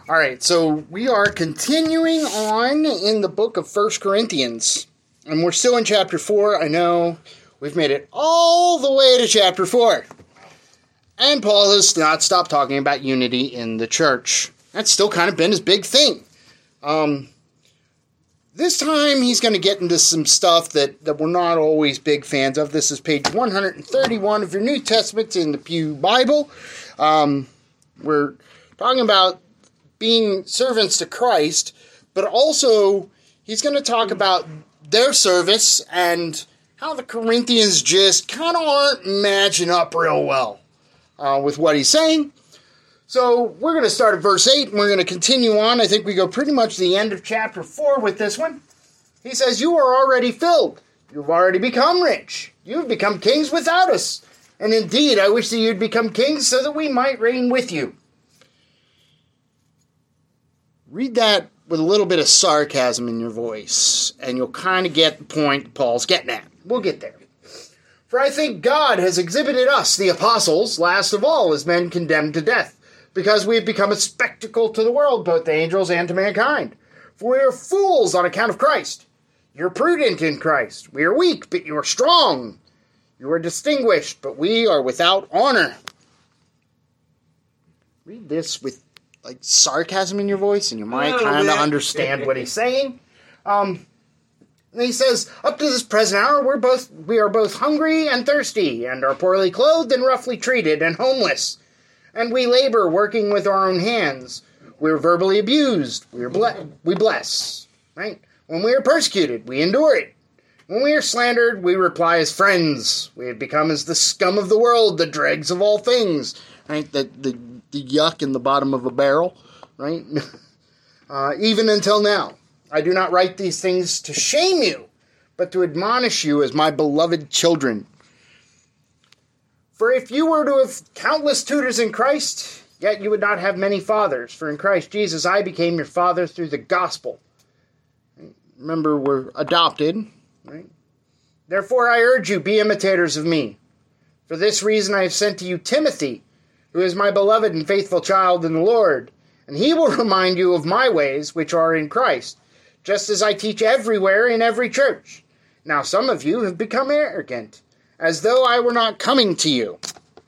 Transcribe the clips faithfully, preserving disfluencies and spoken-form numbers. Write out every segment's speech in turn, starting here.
All right, so we are continuing on in the book of First Corinthians, and we're still in chapter four. I know we've made it all the way to chapter four, and Paul has not stopped talking about unity in the church. That's still kind of been his big thing. Um, this time he's going to get into some stuff that, that we're not always big fans of. This is page one thirty-one of your New Testament in the Pew Bible. Um, we're talking about being servants to Christ, but also he's going to talk about their service and how the Corinthians just kind of aren't matching up real well uh, with what he's saying. So we're going to start at verse eight, and we're going to continue on. I think we go pretty much to the end of chapter four with this one. He says, "You are already filled. You've already become rich. You've become kings without us. And indeed, I wish that you'd become kings so that we might reign with you." Read that with a little bit of sarcasm in your voice, and you'll kind of get the point Paul's getting at. We'll get there. "For I think God has exhibited us, the apostles, last of all, as men condemned to death, because we have become a spectacle to the world, both to angels and to mankind. For we are fools on account of Christ. You are prudent in Christ. We are weak, but you are strong. You are distinguished, but we are without honor." Read this with like sarcasm in your voice, and you might kind of understand what he's saying. Um, and he says, "Up to this present hour, we're both we are both hungry and thirsty, and are poorly clothed and roughly treated and homeless. And we labor, working with our own hands. We're verbally abused. We are ble- we bless. Right? When we are persecuted, we endure it. When we are slandered, we reply as friends. We have become as the scum of the world, the dregs of all things." Right? The the the yuck in the bottom of a barrel, right? uh, "even until now, I do not write these things to shame you, but to admonish you as my beloved children. For if you were to have countless tutors in Christ, yet you would not have many fathers. For in Christ Jesus I became your father through the gospel." Remember, we're adopted, right? "Therefore I urge you, be imitators of me. For this reason I have sent to you Timothy, who is my beloved and faithful child in the Lord, and he will remind you of my ways which are in Christ, just as I teach everywhere in every church. Now some of you have become arrogant, as though I were not coming to you."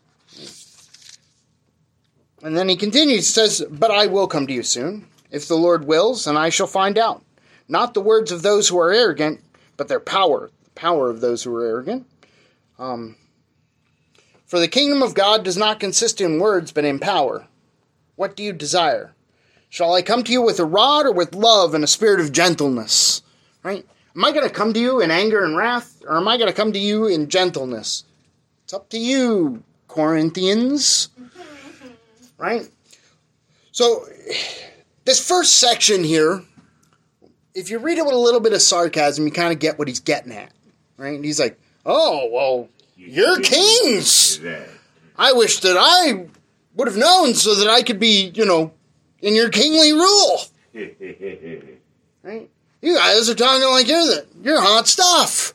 And then he continues, says, "But I will come to you soon, if the Lord wills, and I shall find out, not the words of those who are arrogant, but their power, the power of those who are arrogant. Um... For the kingdom of God does not consist in words, but in power. What do you desire? Shall I come to you with a rod, or with love and a spirit of gentleness?" Right? Am I going to come to you in anger and wrath, or am I going to come to you in gentleness? It's up to you, Corinthians. Right? So, this first section here, if you read it with a little bit of sarcasm, you kind of get what he's getting at. Right? And he's like, "Oh, well, you're kings. I wish that I would have known so that I could be, you know, in your kingly rule." Right? "You guys are talking like you're the, you're hot stuff.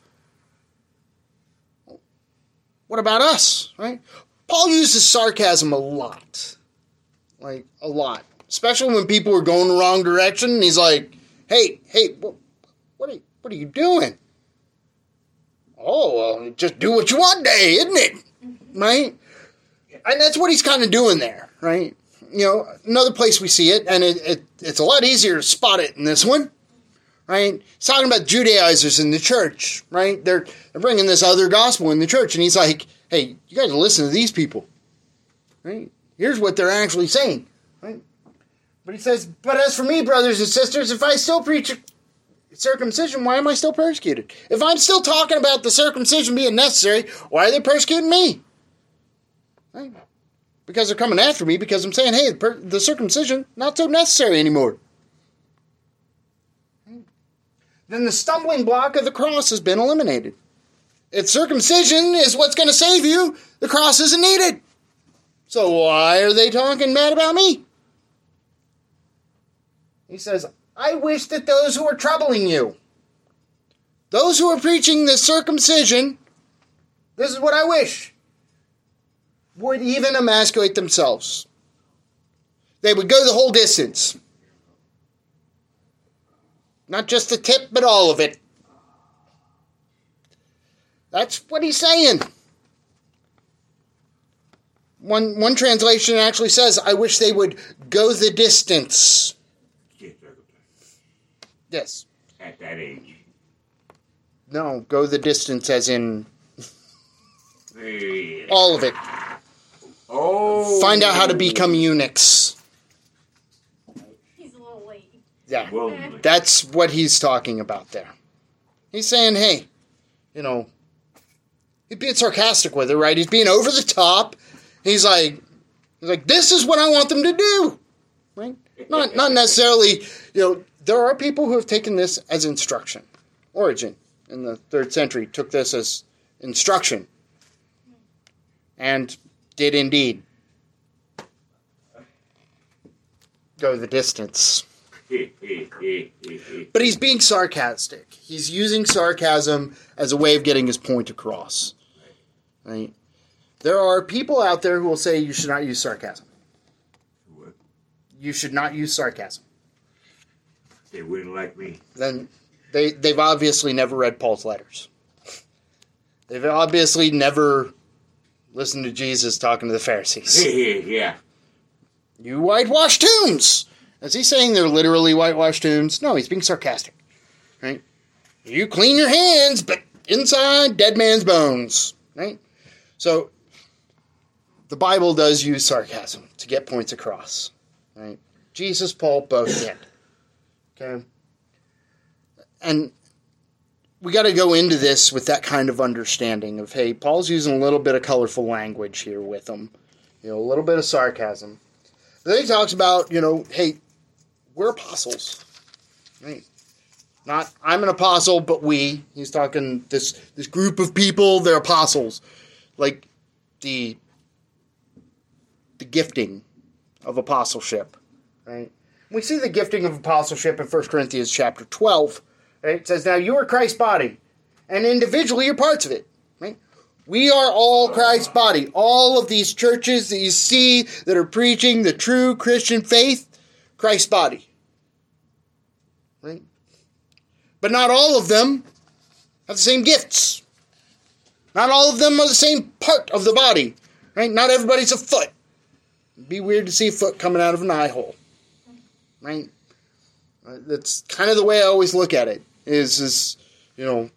What about us?" Right? Paul uses sarcasm a lot. Like, a lot. Especially when people are going the wrong direction, and he's like, hey, hey, what, what, are, you, what are you doing? "Oh, well, just do what you want day, isn't it?" Right? And that's what he's kind of doing there, right? You know, another place we see it, and it, it it's a lot easier to spot it in this one, right? He's talking about Judaizers in the church, right? They're, they're bringing this other gospel in the church, and he's like, hey, you guys listen to these people, right? Here's what they're actually saying, right? But he says, "But as for me, brothers and sisters, if I still preach circumcision, why am I still persecuted? If I'm still talking about the circumcision being necessary, why are they persecuting me?" Right? Because they're coming after me, because I'm saying, hey, the, per- the circumcision, not so necessary anymore. Right? Then the stumbling block of the cross has been eliminated. If circumcision is what's going to save you, the cross isn't needed. So why are they talking bad about me? He says, "I wish that those who are troubling you, those who are preaching the circumcision, this is what I wish, would even emasculate themselves. they would go the whole distance. Not just the tip, but all of it. That's what he's saying. One one translation actually says, I wish they would go the distance. Yes. At that age. No, go the distance as in Yeah. all of it. Oh. Find out how to become eunuchs. He's a little late. Yeah. Well, That's what he's talking about there. He's saying, hey, you know, he's being sarcastic with it, right? He's being over the top. He's like, he's like, this is what I want them to do, right? Not, not necessarily, you know, there are people who have taken this as instruction. Origen, in the third century, took this as instruction. And did indeed go the distance. But he's being sarcastic. He's using sarcasm as a way of getting his point across. Right? There are people out there who will say you should not use sarcasm. What? You should not use sarcasm. They wouldn't like me. Then they, they've obviously never read Paul's letters. They've obviously never listened to Jesus talking to the Pharisees. Yeah. You whitewash tombs! Is he saying they're literally whitewashed tombs? No, he's being sarcastic. Right? You clean your hands, but inside, dead man's bones. Right? So, the Bible does use sarcasm to get points across. Right? Jesus, Paul, both did. Okay? And we got to go into this with that kind of understanding of, hey, Paul's using a little bit of colorful language here with them. You know, a little bit of sarcasm. But then he talks about, you know, hey, we're apostles. Right? Not, I'm an apostle, but we. He's talking this, this group of people, they're apostles. Like the, the gifting of apostleship. Right? We see the gifting of apostleship in First Corinthians chapter twelve. Right? It says, now you are Christ's body, and individually you're parts of it. Right? We are all Christ's body. All of these churches that you see that are preaching the true Christian faith, Christ's body. Right? But not all of them have the same gifts. Not all of them are the same part of the body. Right? Not everybody's a foot. It'd be weird to see a foot coming out of an eye hole. Right? That's kind of the way I always look at it. Is, is you know,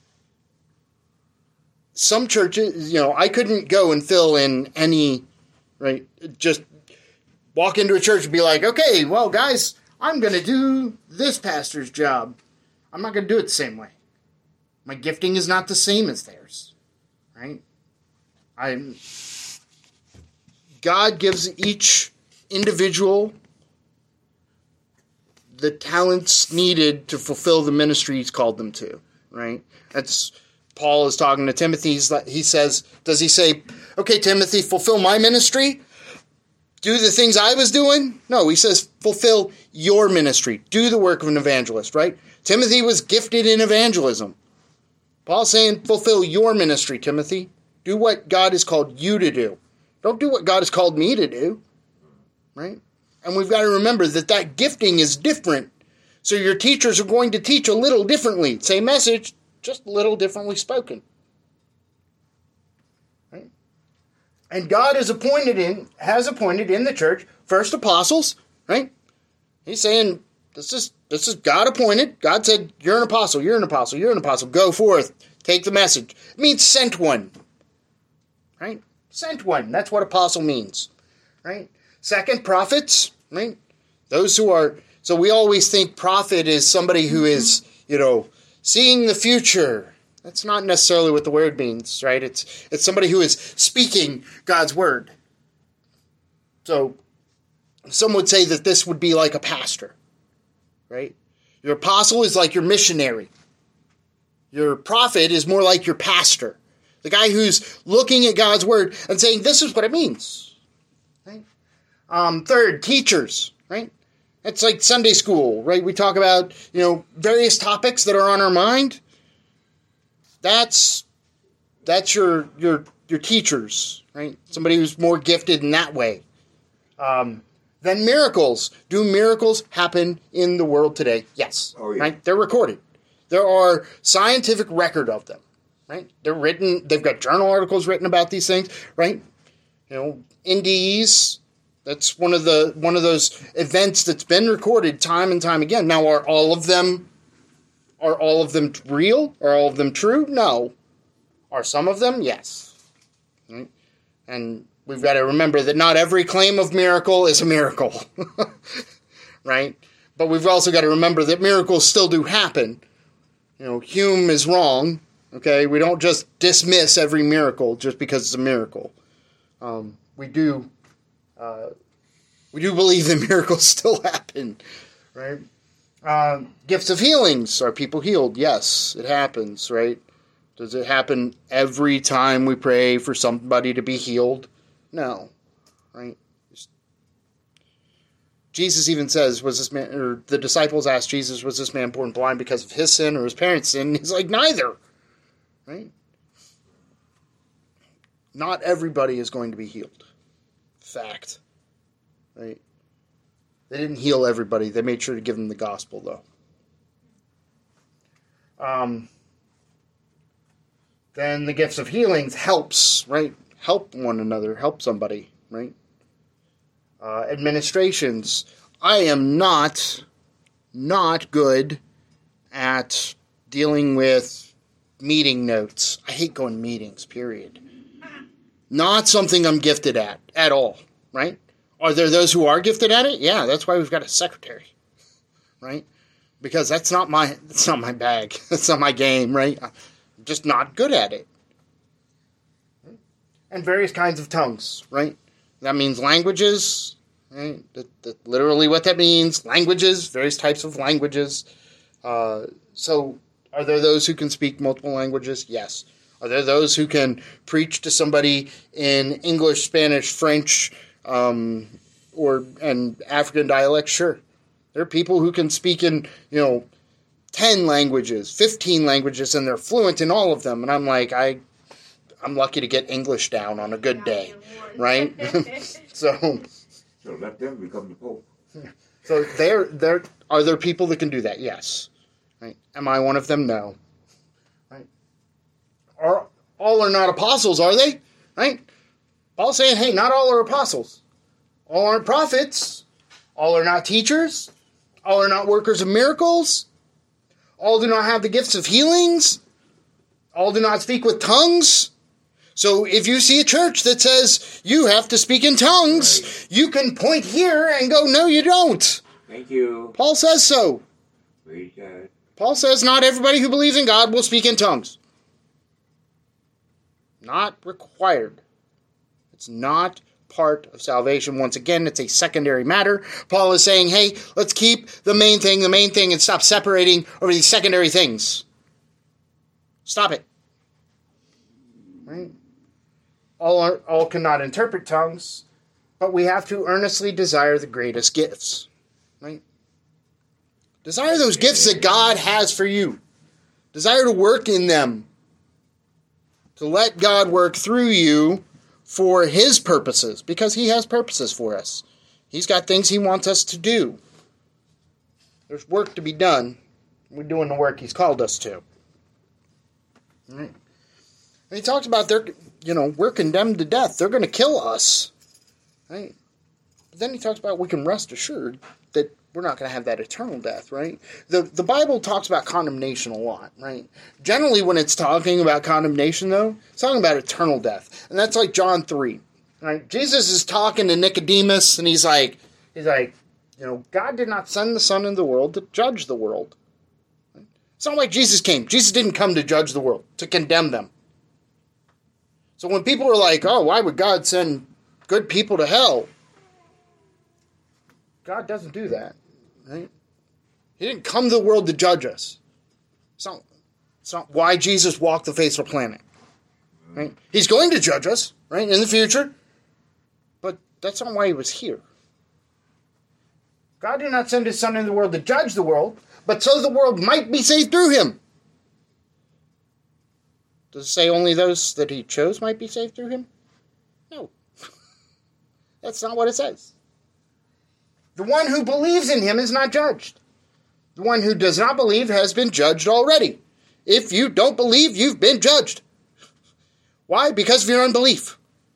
some churches, you know, I couldn't go and fill in any, right, just walk into a church and be like, okay, well, guys, I'm going to do this pastor's job. I'm not going to do it the same way. My gifting is not the same as theirs, right? I'm, God gives each individual the talents needed to fulfill the ministry he's called them to, right? That's, Paul is talking to Timothy. He's like, he says, does he say, okay, Timothy, fulfill my ministry? Do the things I was doing? No, he says, fulfill your ministry. Do the work of an evangelist, right? Timothy was gifted in evangelism. Paul's saying, fulfill your ministry, Timothy. Do what God has called you to do. Don't do what God has called me to do, right? And we've got to remember that that gifting is different. So your teachers are going to teach a little differently. Same message, just a little differently spoken. Right? And God has appointed in, has appointed in the church first apostles, right? He's saying, this is this is God appointed. God said, you're an apostle, you're an apostle, you're an apostle. Go forth, take the message. It means sent one. Right? Sent one. That's what apostle means. Right? Second, prophets, right? Those who are, so we always think prophet is somebody who is, you know, seeing the future. That's not necessarily what the word means, right? It's it's somebody who is speaking God's word. So some would say that this would be like a pastor, right? Your apostle is like your missionary. Your prophet is more like your pastor. The guy who's looking at God's word and saying, this is what it means. Right? Um, third, teachers, right? It's like Sunday school, right? We talk about, you know, various topics that are on our mind. That's that's your your your teachers, right? Somebody who's more gifted in that way. Um, Then miracles. Do miracles happen in the world today? Yes. Oh, yeah. Right? They're recorded. There are scientific record of them. Right? They're written. They've got journal articles written about these things. Right? You know, N D Es. That's one of the one of those events that's been recorded time and time again. Now, are all of them are all of them real? Are all of them true? No. Are some of them? Yes. Right? And we've got to remember that not every claim of miracle is a miracle. Right? But we've also got to remember that miracles still do happen. You know, Hume is wrong. Okay? We don't just dismiss every miracle just because it's a miracle. Um, we do uh, we do believe that miracles still happen. Right? Uh, gifts of healings. Are people healed? Yes, it happens, right? Does it happen every time we pray for somebody to be healed? No, right? Jesus even says, was this man, or the disciples asked Jesus, was this man born blind because of his sin or his parents' sin? And he's like, neither, right? Not everybody is going to be healed. Fact, right? They didn't heal everybody. They made sure to give them the gospel, though. Um, then the gifts of healings helps, right? Help one another. Help somebody, right? Uh, administrations. I am not, not good at dealing with meeting notes. I hate going to meetings, period. Not something I'm gifted at, at all, right? Are there those who are gifted at it? Yeah, that's why we've got a secretary, right? Because that's not my that's not my bag. That's not my game, right? I'm just not good at it. And various kinds of tongues, right? That means languages, right? That, that literally what that means. Languages, various types of languages. Uh, so are there those who can speak multiple languages? Yes. Are there those who can preach to somebody in English, Spanish, French, Um, or and African dialects? Sure. There are people who can speak in, you know, ten languages, fifteen languages, and they're fluent in all of them. And I'm like, I, I'm lucky to get English down on a good day, right? so, So let them become the Pope. so there, there are there people that can do that? Yes. Right? Am I one of them? No. Right? Are all are not apostles? Are they? Right? Paul's saying, hey, not all are apostles. All aren't prophets. All are not teachers. All are not workers of miracles. All do not have the gifts of healings. All do not speak with tongues. So if you see a church that says you have to speak in tongues, right, you can point here and go, no, you don't. Thank you. Paul says so. Praise God. Paul says not everybody who believes in God will speak in tongues. Not required. It's not part of salvation. Once again, it's a secondary matter. Paul is saying, hey, let's keep the main thing the main thing and stop separating over these secondary things. Stop it. Right? All, are, all cannot interpret tongues, but we have to earnestly desire the greatest gifts. Right? Desire those gifts that God has for you. Desire to work in them. To let God work through you for his purposes, because he has purposes for us. He's got things he wants us to do. There's work to be done. We're doing the work he's called us to. All right. And he talks about, they're, you know, we're condemned to death. They're going to kill us. Right? But then he talks about we can rest assured that we're not going to have that eternal death, right? The the Bible talks about condemnation a lot, right? Generally, when it's talking about condemnation, though, it's talking about eternal death. And that's like John three, right? Jesus is talking to Nicodemus, and he's like, he's like, you know, God did not send the Son into the world to judge the world. Right? It's not like Jesus came. Jesus didn't come to judge the world, to condemn them. So when people are like, oh, why would God send good people to hell? God doesn't do that. Right? He didn't come to the world to judge us. It's not, it's not why Jesus walked the face of the planet. Right? He's going to judge us, right, in the future. But that's not why he was here. God did not send his Son into the world to judge the world, but so the world might be saved through him. Does it say only those that he chose might be saved through him? No. That's not what it says. The one who believes in him is not judged. The one who does not believe has been judged already. If you don't believe, you've been judged. Why? Because of your unbelief.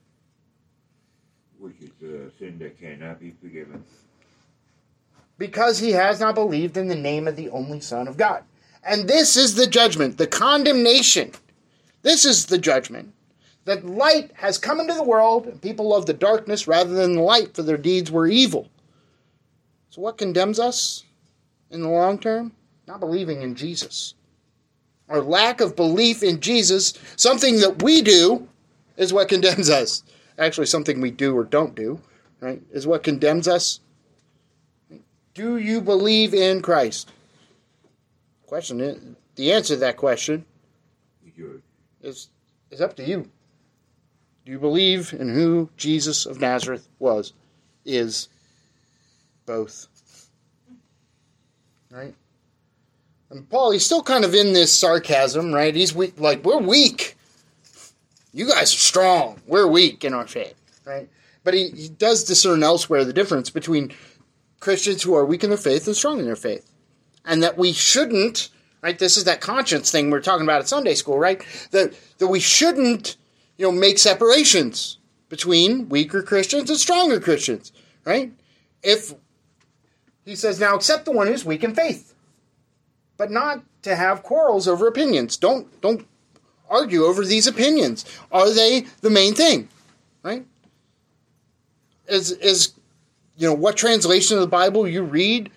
Which is a sin that cannot be forgiven. Because he has not believed in the name of the only Son of God. And this is the judgment, the condemnation. This is the judgment. That light has come into the world, and people love the darkness rather than the light, for their deeds were evil. So what condemns us in the long term? Not believing in Jesus. Our lack of belief in Jesus, something that we do, is what condemns us. Actually, something we do or don't do, right, is what condemns us. Do you believe in Christ? Question is, the answer to that question is, is up to you. Do you believe in who Jesus of Nazareth was, is, both? Right? And Paul, he's still kind of in this sarcasm, right? He's weak, like, we're weak. You guys are strong. We're weak in our faith, right? But he, he does discern elsewhere the difference between Christians who are weak in their faith and strong in their faith. And that we shouldn't, right? This is that conscience thing we're talking about at Sunday school, right? That, that we shouldn't, you know, make separations between weaker Christians and stronger Christians, right? If, he says, now accept the one who's weak in faith, but not to have quarrels over opinions. Don't, don't argue over these opinions. Are they the main thing, right? Is, is, you know, what translation of the Bible you read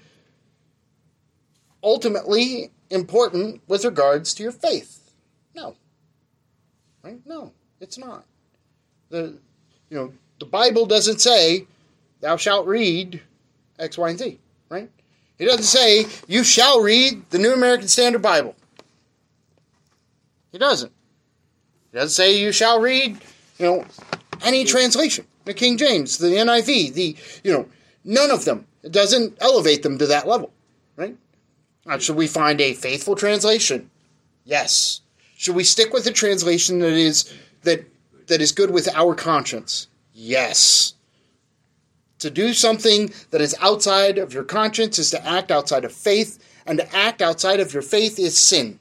ultimately important with regards to your faith? No. Right? No, it's not. The, you know, the Bible doesn't say, thou shalt read X, Y, and Z, right? It doesn't say, you shall read the New American Standard Bible. It doesn't. It doesn't say you shall read, you know, any translation. The King James, the N I V, the, you know, none of them. It doesn't elevate them to that level, right? Now, should we find a faithful translation? Yes. Should we stick with a translation that is that that is good with our conscience? Yes. To do something that is outside of your conscience is to act outside of faith, and to act outside of your faith is sin.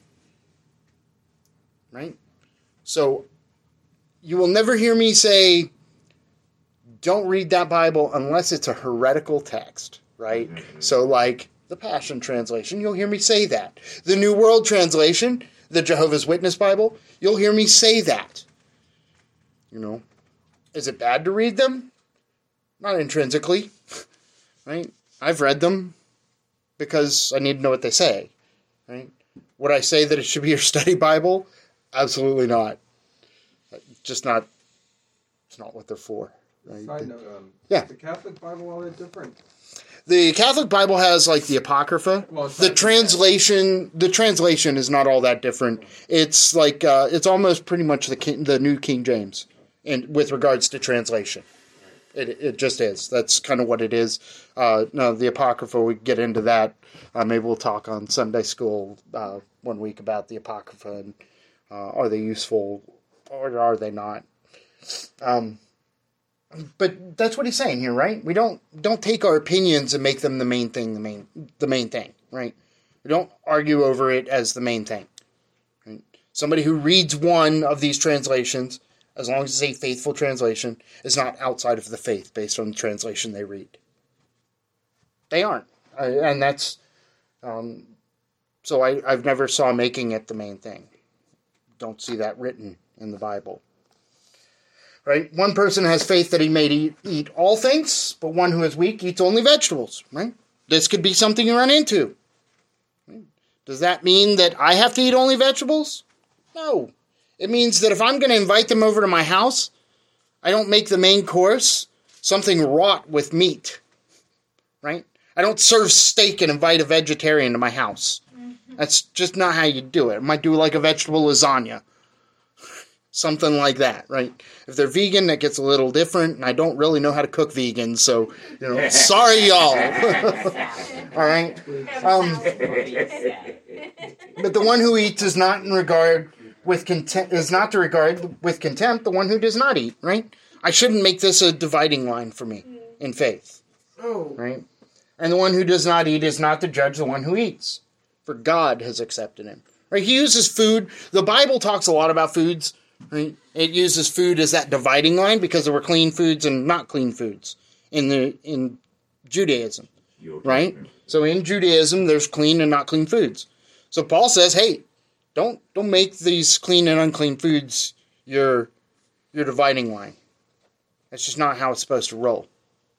Right? So, you will never hear me say, don't read that Bible unless it's a heretical text, right? Mm-hmm. So, like the Passion Translation, you'll hear me say that. The New World Translation, the Jehovah's Witness Bible, you'll hear me say that. You know, is it bad to read them? Not intrinsically, right? I've read them because I need to know what they say, right? Would I say that it should be your study Bible? Absolutely not. Just not, it's not what they're for. Right? Side note, um, yeah. is the Catholic Bible all that different? The Catholic Bible has like the Apocrypha. Well, the translation, the translation is not all that different. It's like uh, it's almost pretty much the King, the New King James, and with regards to translation, it it just is. That's kind of what it is. Uh, no, the Apocrypha, we get into that. Uh, maybe we'll talk on Sunday school uh, one week about the Apocrypha and uh, are they useful or are they not? Um. But that's what he's saying here, right? We don't don't take our opinions and make them the main thing, the main the main thing, right? We don't argue over it as the main thing. Right? Somebody who reads one of these translations, as long as it's a faithful translation, is not outside of the faith based on the translation they read. They aren't, I, and that's um, so I I've never saw making it the main thing. Don't see that written in the Bible. Right? One person has faith that he may eat, eat all things, but one who is weak eats only vegetables. Right? This could be something you run into. Right? Does that mean that I have to eat only vegetables? No. It means that if I'm going to invite them over to my house, I don't make the main course something wrought with meat. Right? I don't serve steak and invite a vegetarian to my house. Mm-hmm. That's just not how you do it. I might do like a vegetable lasagna. Something like that, right? If they're vegan, that gets a little different, and I don't really know how to cook vegan, so, you know, sorry, y'all. All right? Um, but the one who eats is not in regard with contempt, is not to regard with contempt the one who does not eat, right? I shouldn't make this a dividing line for me in faith, Oh. right? And the one who does not eat is not to judge the one who eats, for God has accepted him. Right? He uses food. The Bible talks a lot about foods. Right? It uses food as that dividing line because there were clean foods and not clean foods in the in Judaism. Right? So in Judaism, there's clean and not clean foods. So Paul says, hey, don't don't make these clean and unclean foods your your dividing line. That's just not how it's supposed to roll.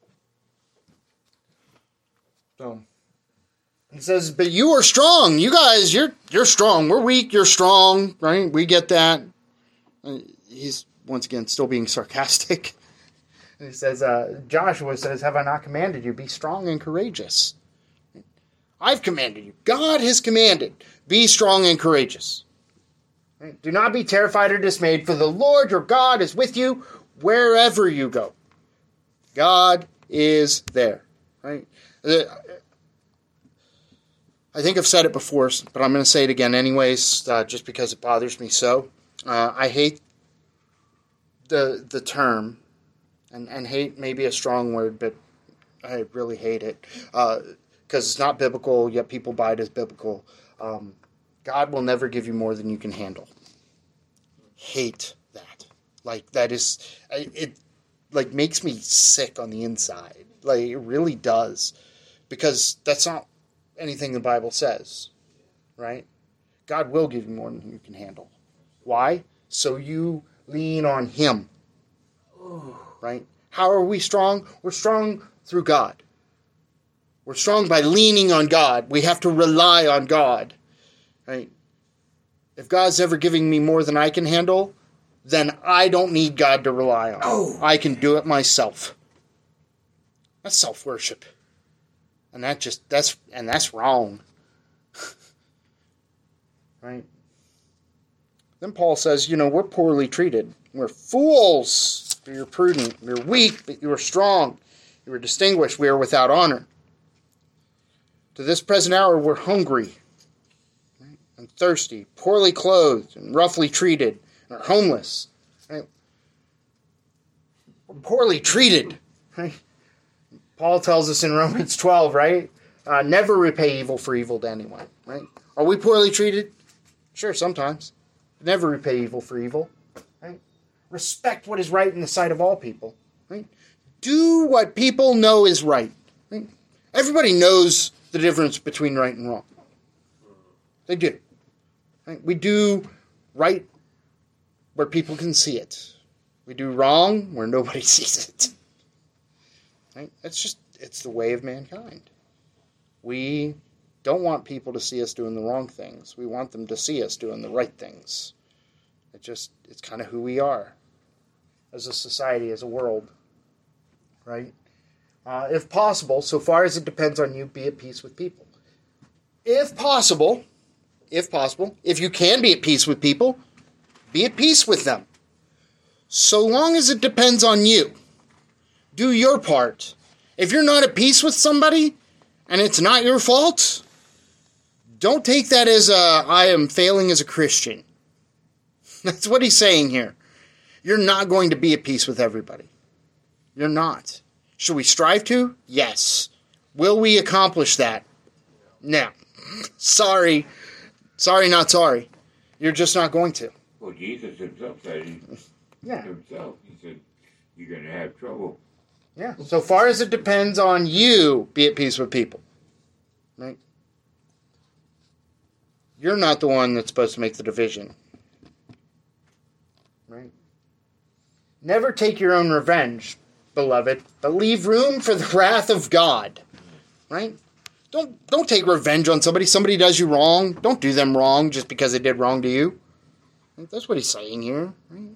So he says, but you are strong. You guys, you're you're strong. We're weak. You're strong. Right? We get that. He's once again still being sarcastic. And he says, uh, Joshua says, have I not commanded you? Be strong and courageous. I've commanded you. God has commanded. Be strong and courageous. Right? Do not be terrified or dismayed, for the Lord your God is with you wherever you go. God is there. Right? I think I've said it before, but I'm going to say it again anyways, uh, just because it bothers me so. Uh, I hate the the term, and, and hate may be a strong word, but I really hate it, because uh, it's not biblical, yet people buy it as biblical. Um, God will never give you more than you can handle. Hate that. Like, that is, it like makes me sick on the inside. Like, it really does, because that's not anything the Bible says, right? God will give you more than you can handle. Why? So you lean on him. Right? How are we strong? We're strong through God. We're strong by leaning on God. We have to rely on God. Right? If God's ever giving me more than I can handle, then I don't need God to rely on. Oh. I can do it myself. That's self-worship. And that just that's and that's wrong. Right? Then Paul says, you know, we're poorly treated. We're fools, but you're prudent. You're weak, but you are strong. You are distinguished. We are without honor. To this present hour, we're hungry, right, and thirsty, poorly clothed, and roughly treated, and are homeless. Right? We're poorly treated. Right? Paul tells us in Romans twelve, right? Uh, never repay evil for evil to anyone. Right? Are we poorly treated? Sure, sometimes. Never repay evil for evil. Right? Respect what is right in the sight of all people. Right? Do what people know is right. Right? Everybody knows the difference between right and wrong. They do. Right? We do right where people can see it. We do wrong where nobody sees it. Right? It's just, it's the way of mankind. We don't want people to see us doing the wrong things. We want them to see us doing the right things. It just, it's kind of who we are as a society, as a world. Right? Uh, if possible, so far as it depends on you, be at peace with people. If possible, if possible, if you can be at peace with people, be at peace with them. So long as it depends on you. Do your part. If you're not at peace with somebody, and it's not your fault, don't take that as a, I am failing as a Christian. That's what he's saying here. You're not going to be at peace with everybody. You're not. Should we strive to? Yes. Will we accomplish that? No. Sorry. Sorry, not sorry. You're just not going to. Well, Jesus himself said he, yeah. himself, he said, you're going to have trouble. Yeah. So far as it depends on you, be at peace with people. Right? You're not the one that's supposed to make the division. Right? Never take your own revenge, beloved, but leave room for the wrath of God. Right? Don't don't take revenge on somebody. Somebody does you wrong. Don't do them wrong just because they did wrong to you. That's what he's saying here. Right?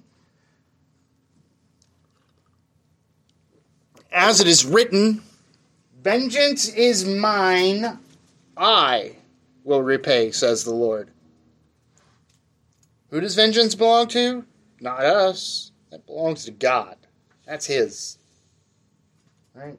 As it is written, vengeance is mine, I will repay, says the Lord. Who does vengeance belong to? Not us. That belongs to God. That's his. Right?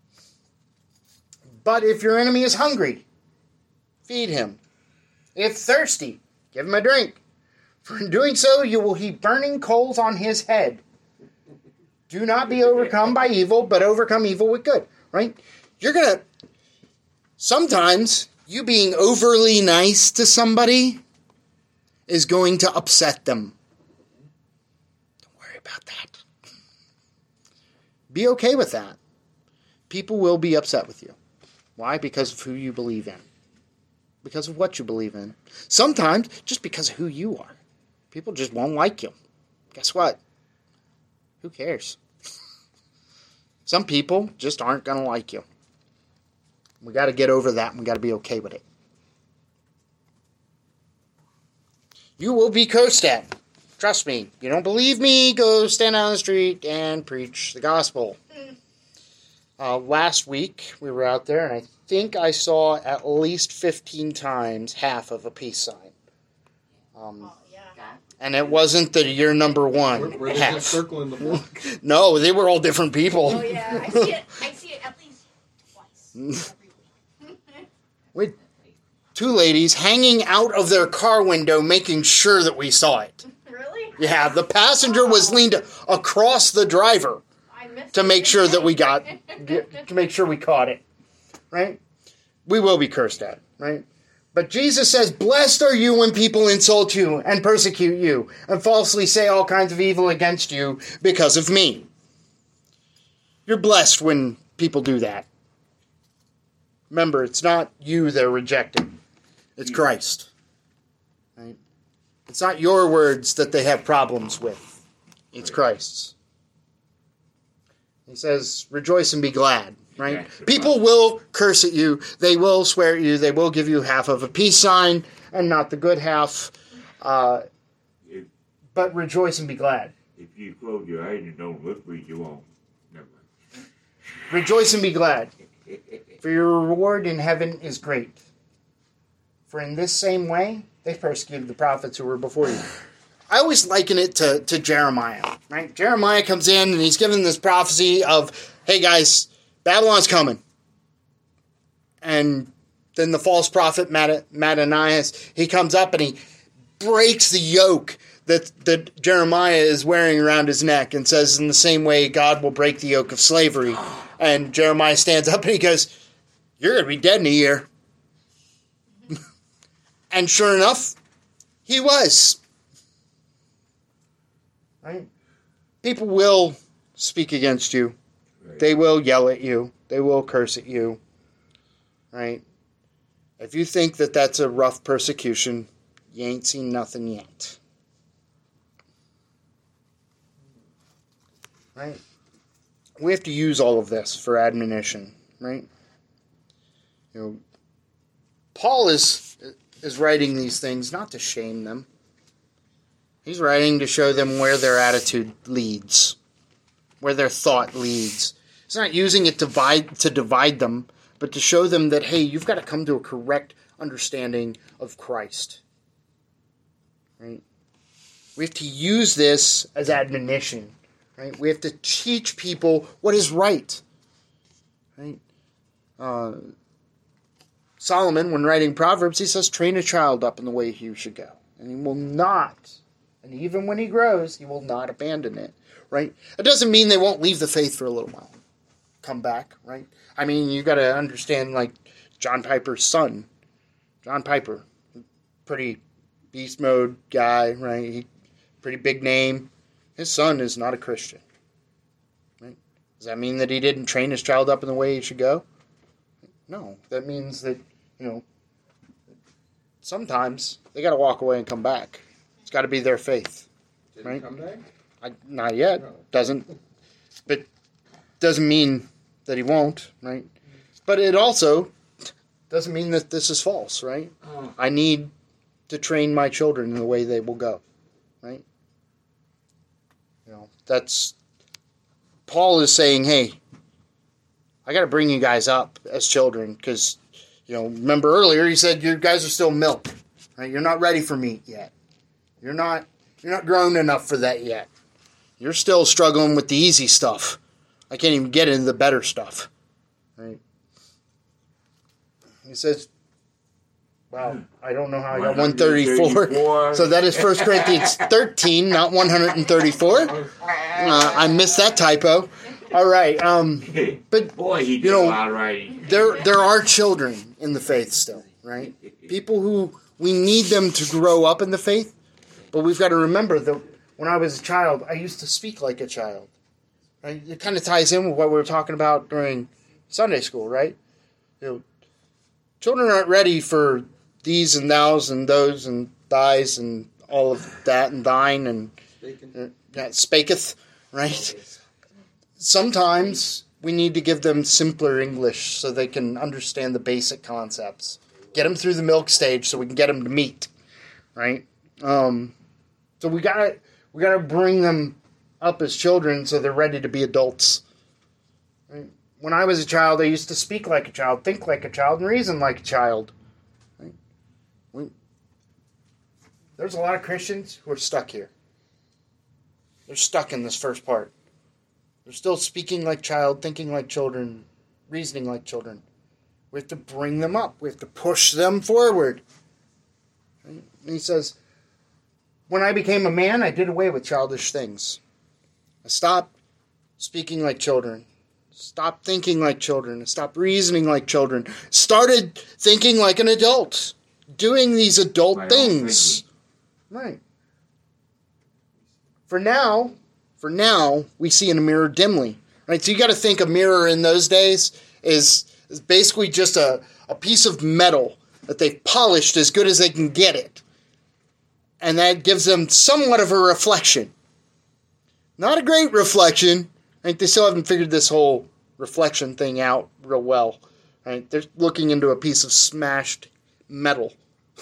But if your enemy is hungry, feed him. If thirsty, give him a drink. For in doing so, you will heap burning coals on his head. Do not be overcome by evil, but overcome evil with good. Right? You're gonna, Sometimes you being overly nice to somebody is going to upset them. Don't worry about that. Be okay with that. People will be upset with you. Why? Because of who you believe in. Because of what you believe in. Sometimes just because of who you are. People just won't like you. Guess what? Who cares? Some people just aren't going to like you. We got to get over that and we got to be okay with it. You will be cursed at. Trust me. You don't believe me? Go stand on the street and preach the gospel. Uh, last week we were out there and I think I saw at least fifteen times half of a peace sign. Um, Oh, yeah. and it wasn't the year number one Were, were they half. just circling the block? No, they were all different people. Oh, yeah. I see it. I see it at least twice every week. With two ladies hanging out of their car window making sure that we saw it. Really? Yeah, the passenger was leaned across the driver I missed to it. make sure that we got, to make sure we caught it. Right? We will be cursed at, right? But Jesus says, blessed are you when people insult you and persecute you and falsely say all kinds of evil against you because of me. You're blessed when people do that. Remember, it's not you they're rejecting. It's Christ. Right? It's not your words that they have problems with. It's Christ's. He says, rejoice and be glad. Right? People will curse at you. They will swear at you. They will give you half of a peace sign and not the good half. Uh, If, but rejoice and be glad. if you close your eyes and don't look for it, you won't. Never mind. Rejoice and be glad. For your reward in heaven is great. For in this same way, they persecuted the prophets who were before you. I always liken it to, to Jeremiah. Right? Jeremiah comes in and he's given this prophecy of, hey guys, Babylon's coming. And then the false prophet Mattanias, he comes up and he breaks the yoke that, that Jeremiah is wearing around his neck and says, in the same way, God will break the yoke of slavery. And Jeremiah stands up and he goes, you're going to be dead in a year. And sure enough, he was. Right? People will speak against you. Right. They will yell at you. They will curse at you. Right? If you think that that's a rough persecution, you ain't seen nothing yet. Right? We have to use all of this for admonition. Right? You know, Paul is is writing these things not to shame them. He's writing to show them where their attitude leads, where their thought leads. He's not using it to divide, to divide them, but to show them that, hey, you've got to come to a correct understanding of Christ. Right? We have to use this as admonition. Right? We have to teach people what is right. Right? Uh, Solomon, when writing Proverbs, he says, train a child up in the way he should go. And he will not, and even when he grows, he will not abandon it. Right? It doesn't mean they won't leave the faith for a little while. Come back, right? I mean, you got to understand, like, John Piper's son. John Piper, pretty beast mode guy, right? He, pretty big name. His son is not a Christian. Right? Does that mean that he didn't train his child up in the way he should go? No. That means that, you know, sometimes they got to walk away and come back. It's got to be their faith. Did Right? he come back? I, not yet. No. Doesn't. But doesn't mean that he won't, right? But it also doesn't mean that this is false, right? Oh. I need to train my children in the way they will go, right? You know, that's Paul is saying, hey, I got to bring you guys up as children because, you know, remember earlier he said you guys are still milk, right? You're not ready for meat yet. You're not you're not grown enough for that yet. You're still struggling with the easy stuff. I can't even get into the better stuff, right? He says, wow, I don't know how I got one thirty-four. So that is First Corinthians thirteen, not one thirty-four. Uh, I missed that typo. All right. Um, but Boy, he did you know, a lot of writing. there there are children in the faith still, right? People who we need them to grow up in the faith, but we've got to remember that when I was a child, I used to speak like a child. Right? It kind of ties in with what we were talking about during Sunday school, right? You know, children aren't ready for these and thous and those and thys and all of that and thine and uh, that spaketh, right? Sometimes we need to give them simpler English so they can understand the basic concepts. Get them through the milk stage so we can get them to meat, right? Um, so we gotta we gotta bring them up as children so they're ready to be adults. Right? When I was a child, I used to speak like a child, think like a child, and reason like a child. Right? We, there's a lot of Christians who are stuck here. They're stuck in this first part. They're still speaking like child, thinking like children, reasoning like children. We have to bring them up. We have to push them forward. Right? And he says, when I became a man, I did away with childish things. I stopped speaking like children. Stopped thinking like children. Stopped reasoning like children. Started thinking like an adult. Doing these adult My own things. Right. For now, for now, we see in a mirror dimly. Right? So you got to think a mirror in those days is, is basically just a, a piece of metal that they've polished as good as they can get it. And that gives them somewhat of a reflection. Not a great reflection. Right? They still haven't figured this whole reflection thing out real well. Right? They're looking into a piece of smashed metal.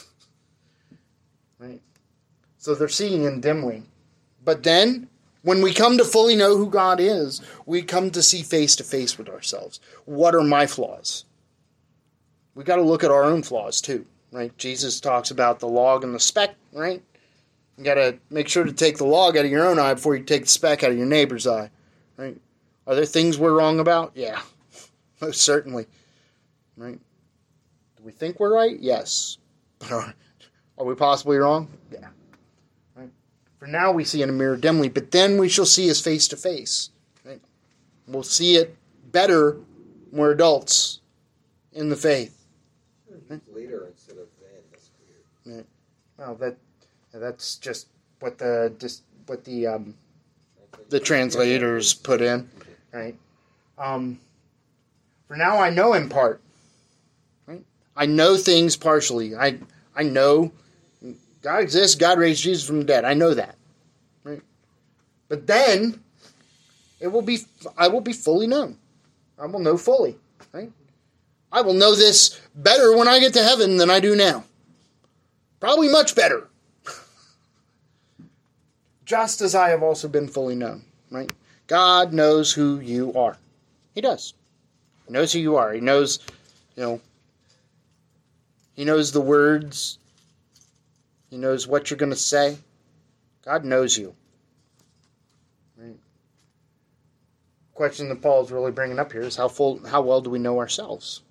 Right? So they're seeing in dimly. But then, when we come to fully know who God is, we come to see face to face with ourselves. What are my flaws? We got to look at our own flaws too. Right? Jesus talks about the log and the speck, right? You got to make sure to take the log out of your own eye before you take the speck out of your neighbor's eye. Right? Are there things we're wrong about? Yeah, most certainly. Right? Do we think we're right? Yes. But are, are we possibly wrong? Yeah. Right? For now we see in a mirror dimly, but then we shall see his face to face. Right? We'll see it better when we're adults in the faith. Right? Later instead of then. That's weird. Right? Well, that that's just what the just what the um, the translators put in, right? Um, for now, I know in part. Right? I know things partially. I I know God exists. God raised Jesus from the dead. I know that, right? But then it will be. I will be fully known. I will know fully. Right? I will know this better when I get to heaven than I do now. Probably much better. Just as I have also been fully known, right? God knows who you are. He does. He knows who you are. He knows, you know, he knows the words. He knows what you're going to say. God knows you. Right? The question that Paul's really bringing up here is how full, how well do we know ourselves?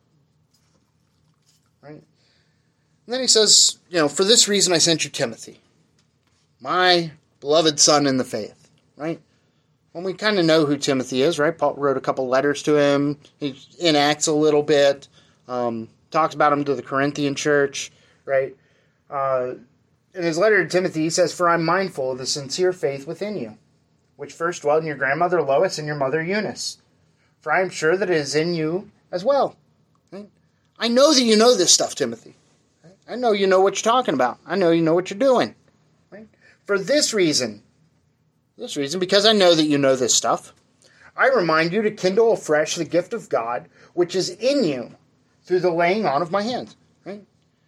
Right? And then he says, you know, for this reason I sent you Timothy, my beloved son in the faith, right? Well, we kind of know who Timothy is, right? Paul wrote a couple letters to him. He enacts a little bit, um, talks about him to the Corinthian church, right? Uh, in his letter to Timothy, he says, for I'm mindful of the sincere faith within you, which first dwelt in your grandmother Lois and your mother Eunice. For I am sure that it is in you as well. Right? I know that you know this stuff, Timothy. Right? I know you know what you're talking about. I know you know what you're doing. For this reason, this reason, because I know that you know this stuff, I remind you to kindle afresh the gift of God, which is in you through the laying on of my hands. Right?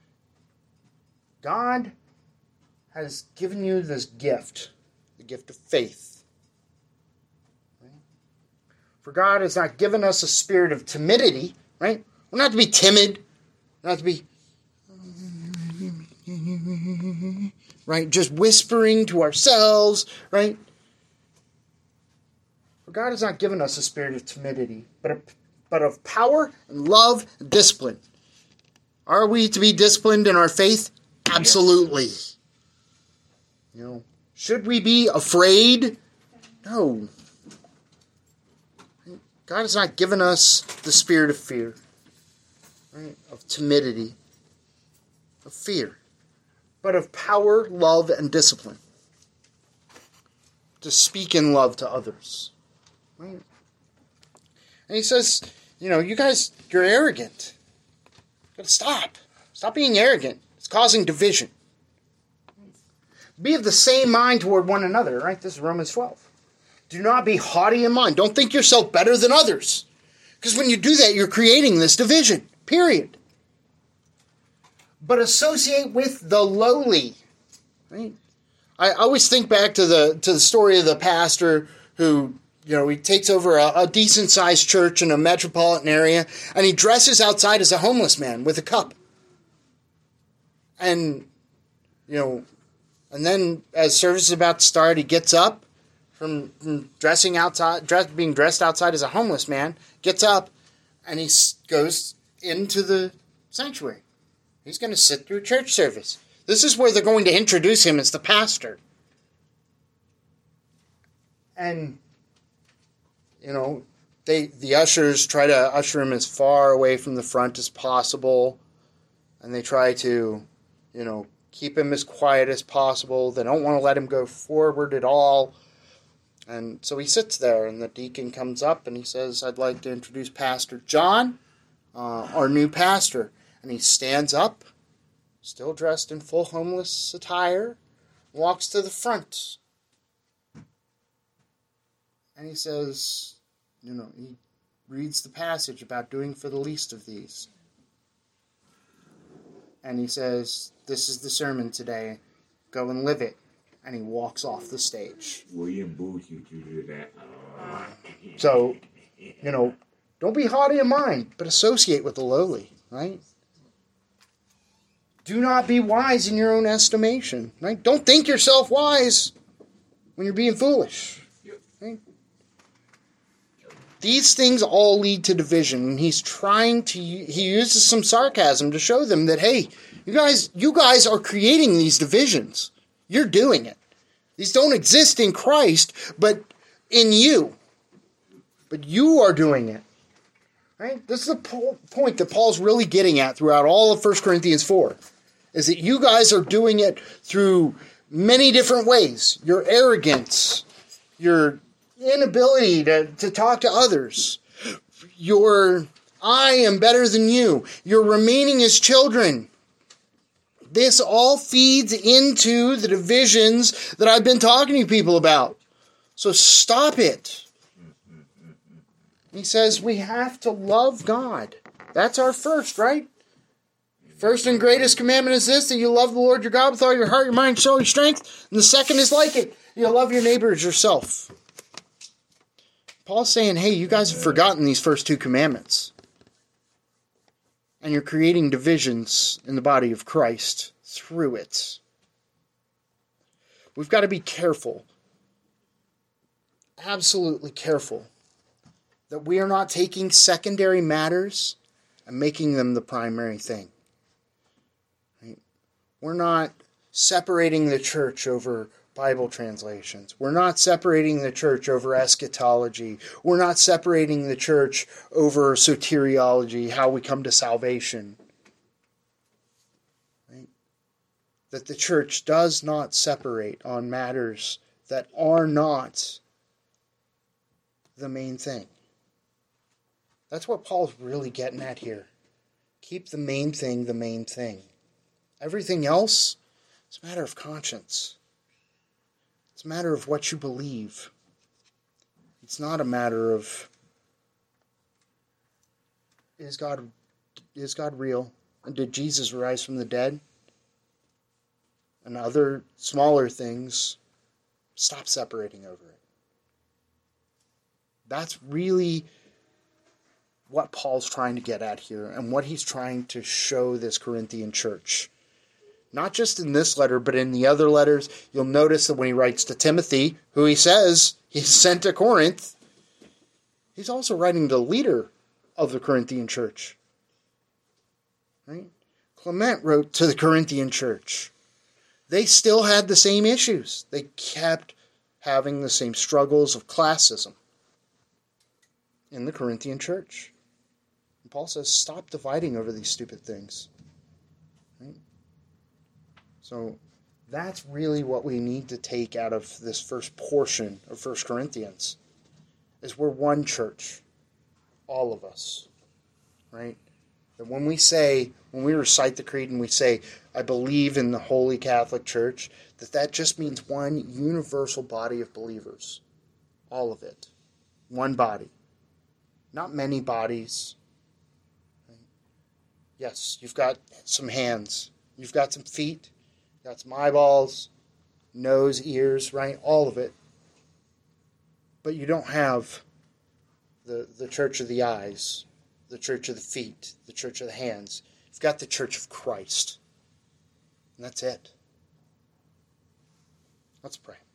God has given you this gift, the gift of faith. Right? For God has not given us a spirit of timidity, right? We're not to be timid, we're not to be right? Just whispering to ourselves, right? For God has not given us a spirit of timidity, but of, but of power and love and discipline. Are we to be disciplined in our faith? Absolutely. You know, should we be afraid? No. God has not given us the spirit of fear, right? Of timidity, of fear, but of power, love, and discipline. To speak in love to others. Right? And he says, you know, you guys, you're arrogant. You gotta stop. Stop being arrogant. It's causing division. Be of the same mind toward one another, right? This is Romans twelve. Do not be haughty in mind. Don't think yourself better than others. Because when you do that, you're creating this division. Period. But associate with the lowly. Right? I always think back to the to the story of the pastor who, you know, he takes over a, a decent-sized church in a metropolitan area, and he dresses outside as a homeless man with a cup. And, you know, and then as service is about to start, he gets up from, from dressing outside, dress, being dressed outside as a homeless man, gets up, and he goes into the sanctuary. He's going to sit through church service. This is where they're going to introduce him as the pastor. And, you know, they the ushers try to usher him as far away from the front as possible. And they try to, you know, keep him as quiet as possible. They don't want to let him go forward at all. And so he sits there, and the deacon comes up, and he says, I'd like to introduce Pastor John, uh, our new pastor. And he stands up, still dressed in full homeless attire, walks to the front. And he says, you know, he reads the passage about doing for the least of these. And he says, this is the sermon today. Go and live it. And he walks off the stage. William Booth used to do that. So, you know, don't be haughty in mind, but associate with the lowly, right? Do not be wise in your own estimation, right? Don't think yourself wise when you're being foolish, right? These things all lead to division, and he's trying to, he uses some sarcasm to show them that, hey, you guys, you guys are creating these divisions. You're doing it. These don't exist in Christ, but in you. But you are doing it, right? This is the po- point that Paul's really getting at throughout all of First Corinthians four. Is that you guys are doing it through many different ways. Your arrogance, your inability to, to talk to others, your I am better than you, your remaining as children. This all feeds into the divisions that I've been talking to people about. So stop it. He says we have to love God. That's our first, right? First and greatest commandment is this, that you love the Lord your God with all your heart, your mind, soul, your strength. And the second is like it. You love your neighbor as yourself. Paul's saying, hey, you guys have forgotten these first two commandments. And you're creating divisions in the body of Christ through it. We've got to be careful. Absolutely careful. That we are not taking secondary matters and making them the primary thing. We're not separating the church over Bible translations. We're not separating the church over eschatology. We're not separating the church over soteriology, how we come to salvation. Right? That the church does not separate on matters that are not the main thing. That's what Paul's really getting at here. Keep the main thing the main thing. Everything else is a matter of conscience. It's a matter of what you believe. It's not a matter of, is God, is God real? And did Jesus rise from the dead? And other smaller things, stop separating over it. That's really what Paul's trying to get at here and what he's trying to show this Corinthian church. Not just in this letter, but in the other letters, you'll notice that when he writes to Timothy, who he says he's sent to Corinth, he's also writing to the leader of the Corinthian church. Right? Clement wrote to the Corinthian church. They still had the same issues. They kept having the same struggles of classism. in the Corinthian church. And Paul says, stop dividing over these stupid things. Right? So that's really what we need to take out of this first portion of First Corinthians, is we're one church, all of us, right? That when we say, when we recite the creed and we say, I believe in the Holy Catholic Church, that that just means one universal body of believers, all of it, one body, not many bodies. Right? Yes, you've got some hands, you've got some feet, got some eyeballs, nose, ears, right? All of it. But you don't have the, the church of the eyes, the church of the feet, the church of the hands. You've got the church of Christ. And that's it. Let's pray.